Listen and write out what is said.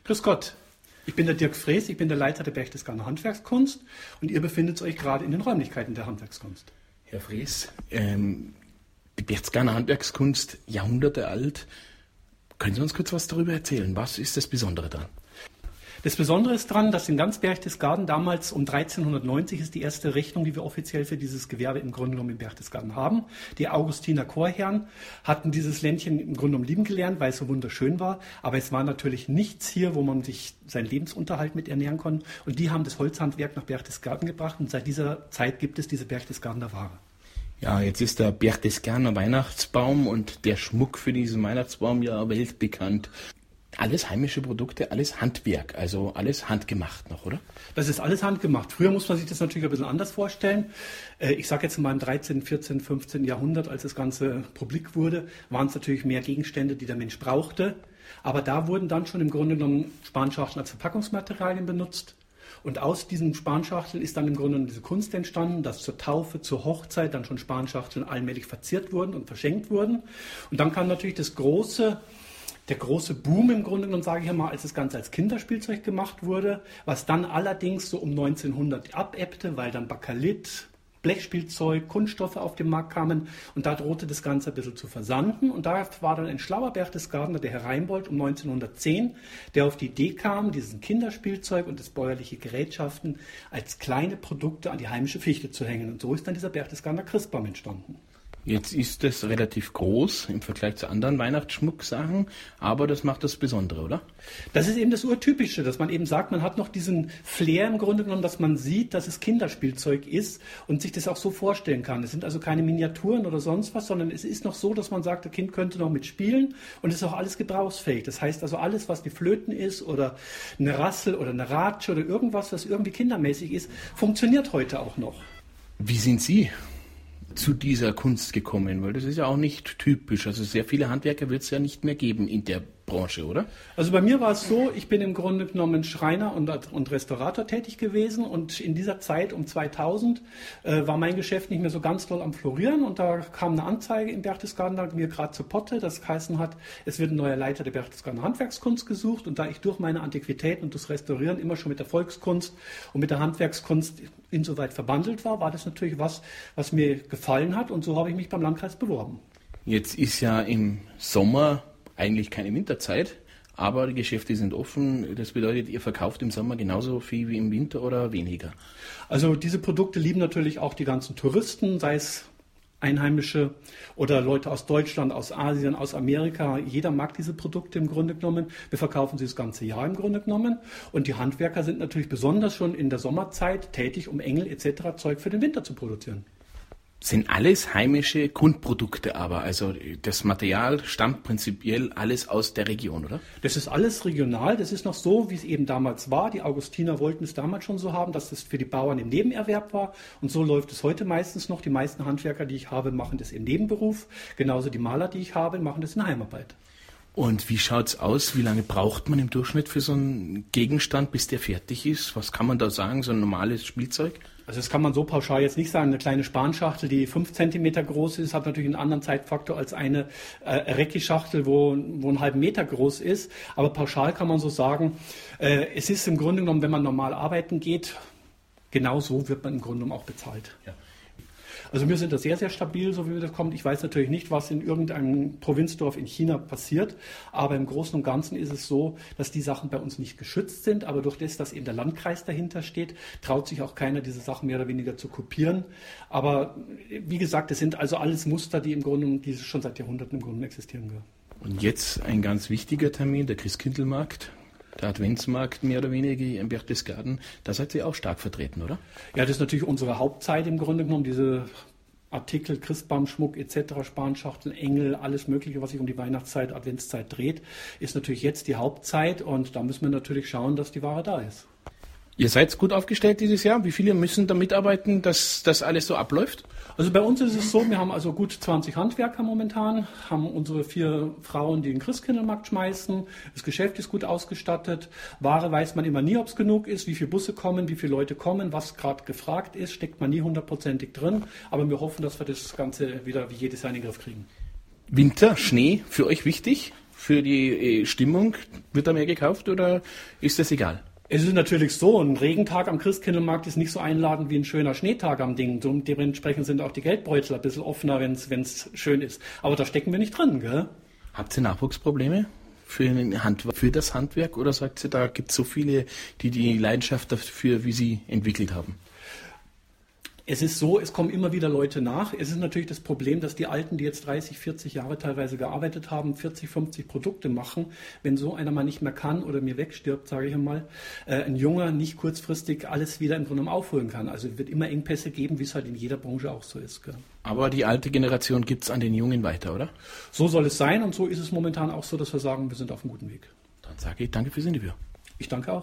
Grüß Gott, ich bin der Dirk Fräß, ich bin der Leiter der Berchtesgadener Handwerkskunst und ihr befindet euch gerade in den Räumlichkeiten der Handwerkskunst. Herr Fräß, die Berchtesgadener Handwerkskunst, Jahrhunderte alt. Können Sie uns kurz was darüber erzählen? Was ist das Besondere daran? Das Besondere ist daran, dass in ganz Berchtesgaden damals um 1390 ist die erste Rechnung, die wir offiziell für dieses Gewerbe im Grunde genommen in Berchtesgaden haben. Die Augustiner Chorherren hatten dieses Ländchen im Grunde genommen lieben gelernt, weil es so wunderschön war. Aber es war natürlich nichts hier, wo man sich seinen Lebensunterhalt mit ernähren konnte. Und die haben das Holzhandwerk nach Berchtesgaden gebracht und seit dieser Zeit gibt es diese Berchtesgadener Ware. Ja, jetzt ist der Berchtesgadener Weihnachtsbaum und der Schmuck für diesen Weihnachtsbaum ja weltbekannt. Alles heimische Produkte, alles Handwerk, also alles handgemacht noch, oder? Das ist alles handgemacht. Früher muss man sich das natürlich ein bisschen anders vorstellen. Ich sage jetzt mal im 13., 14., 15. Jahrhundert, als das Ganze publik wurde, waren es natürlich mehr Gegenstände, die der Mensch brauchte. Aber da wurden dann schon im Grunde genommen Spanschachteln als Verpackungsmaterialien benutzt. Und aus diesen Spanschachteln ist dann im Grunde genommen diese Kunst entstanden, dass zur Taufe, zur Hochzeit dann schon Spanschachteln allmählich verziert wurden und verschenkt wurden. Und dann kam natürlich der große Boom im Grunde genommen, sage ich mal, als das Ganze als Kinderspielzeug gemacht wurde, was dann allerdings so um 1900 abebbte, weil dann Bakelit, Blechspielzeug, Kunststoffe auf den Markt kamen und da drohte das Ganze ein bisschen zu versanden. Und da war dann ein schlauer Berchtesgadener, der Herr Reinbold, um 1910, der auf die Idee kam, diesen Kinderspielzeug und das bäuerliche Gerätschaften als kleine Produkte an die heimische Fichte zu hängen. Und so ist dann dieser Berchtesgadener Christbaum entstanden. Jetzt ist es relativ groß im Vergleich zu anderen Weihnachtsschmucksachen, aber das macht das Besondere, oder? Das ist eben das Urtypische, dass man eben sagt, man hat noch diesen Flair im Grunde genommen, dass man sieht, dass es Kinderspielzeug ist und sich das auch so vorstellen kann. Es sind also keine Miniaturen oder sonst was, sondern es ist noch so, dass man sagt, das Kind könnte noch mitspielen und es ist auch alles gebrauchsfähig. Das heißt also alles, was die Flöten ist oder eine Rassel oder eine Ratsche oder irgendwas, was irgendwie kindermäßig ist, funktioniert heute auch noch. Wie sind Sie zu dieser Kunst gekommen? Weil das ist ja auch nicht typisch. Also sehr viele Handwerker wird es ja nicht mehr geben in der Branche, oder? Also bei mir war es so, ich bin im Grunde genommen Schreiner und Restaurator tätig gewesen und in dieser Zeit um 2000 war mein Geschäft nicht mehr so ganz doll am Florieren und da kam eine Anzeige in Berchtesgaden mir gerade zu Potte, das geheißen hat, es wird ein neuer Leiter der Berchtesgadener Handwerkskunst gesucht und da ich durch meine Antiquitäten und das Restaurieren immer schon mit der Volkskunst und mit der Handwerkskunst insoweit verbandelt war, war das natürlich was mir gefallen hat und so habe ich mich beim Landkreis beworben. Jetzt ist ja im Sommer eigentlich keine Winterzeit, aber die Geschäfte sind offen. Das bedeutet, ihr verkauft im Sommer genauso viel wie im Winter oder weniger? Also diese Produkte lieben natürlich auch die ganzen Touristen, sei es Einheimische oder Leute aus Deutschland, aus Asien, aus Amerika. Jeder mag diese Produkte im Grunde genommen. Wir verkaufen sie das ganze Jahr im Grunde genommen. Und die Handwerker sind natürlich besonders schon in der Sommerzeit tätig, um Engel etc. Zeug für den Winter zu produzieren. Sind alles heimische Grundprodukte aber, also das Material stammt prinzipiell alles aus der Region, oder? Das ist alles regional, das ist noch so, wie es eben damals war. Die Augustiner wollten es damals schon so haben, dass es für die Bauern im Nebenerwerb war und so läuft es heute meistens noch. Die meisten Handwerker, die ich habe, machen das im Nebenberuf, genauso die Maler, die ich habe, machen das in Heimarbeit. Und wie schaut's aus? Wie lange braucht man im Durchschnitt für so einen Gegenstand, bis der fertig ist? Was kann man da sagen, so ein normales Spielzeug? Also das kann man so pauschal jetzt nicht sagen. Eine kleine Spanschachtel, die 5 Zentimeter groß ist, hat natürlich einen anderen Zeitfaktor als eine Recki-Schachtel, wo einen halben Meter groß ist. Aber pauschal kann man so sagen, es ist im Grunde genommen, wenn man normal arbeiten geht, genau so wird man im Grunde genommen auch bezahlt. Ja. Also wir sind da sehr, sehr stabil, so wie das kommt. Ich weiß natürlich nicht, was in irgendeinem Provinzdorf in China passiert, aber im Großen und Ganzen ist es so, dass die Sachen bei uns nicht geschützt sind, aber durch das, dass eben der Landkreis dahinter steht, traut sich auch keiner, diese Sachen mehr oder weniger zu kopieren. Aber wie gesagt, es sind also alles Muster, die im Grunde, die schon seit Jahrhunderten im Grunde existieren. Und jetzt ein ganz wichtiger Termin, der Christkindlmarkt. Der Adventsmarkt mehr oder weniger in Berchtesgaden, da seid ihr auch stark vertreten, oder? Ja, das ist natürlich unsere Hauptzeit im Grunde genommen, diese Artikel, Christbaumschmuck etc., Spanschachteln, Engel, alles Mögliche, was sich um die Weihnachtszeit, Adventszeit dreht, ist natürlich jetzt die Hauptzeit und da müssen wir natürlich schauen, dass die Ware da ist. Ihr seid gut aufgestellt dieses Jahr. Wie viele müssen da mitarbeiten, dass das alles so abläuft? Also bei uns ist es so, wir haben also gut 20 Handwerker momentan, haben unsere 4 Frauen, die den Christkindlmarkt schmeißen. Das Geschäft ist gut ausgestattet. Ware weiß man immer nie, ob es genug ist, wie viele Busse kommen, wie viele Leute kommen, was gerade gefragt ist, steckt man nie 100%ig drin. Aber wir hoffen, dass wir das Ganze wieder wie jedes Jahr in den Griff kriegen. Winter, Schnee, für euch wichtig? für die Stimmung? Wird da mehr gekauft oder ist das egal? Es ist natürlich so, ein Regentag am Christkindlmarkt ist nicht so einladend wie ein schöner Schneetag am Ding. Dementsprechend sind auch die Geldbeutel ein bisschen offener, wenn es schön ist. Aber da stecken wir nicht drin, gell? Habt ihr Nachwuchsprobleme für das Handwerk oder sagt ihr, da gibt es so viele, die die Leidenschaft dafür, wie sie entwickelt haben? Es ist so, es kommen immer wieder Leute nach. Es ist natürlich das Problem, dass die Alten, die jetzt 30, 40 Jahre teilweise gearbeitet haben, 40, 50 Produkte machen. Wenn so einer mal nicht mehr kann oder mir wegstirbt, sage ich einmal, ein Junger nicht kurzfristig alles wieder im Grunde aufholen kann. Also es wird immer Engpässe geben, wie es halt in jeder Branche auch so ist. Gell? Aber die alte Generation gibt es an den Jungen weiter, oder? So soll es sein und so ist es momentan auch so, dass wir sagen, wir sind auf einem guten Weg. Dann sage ich danke fürs Interview. Ich danke auch.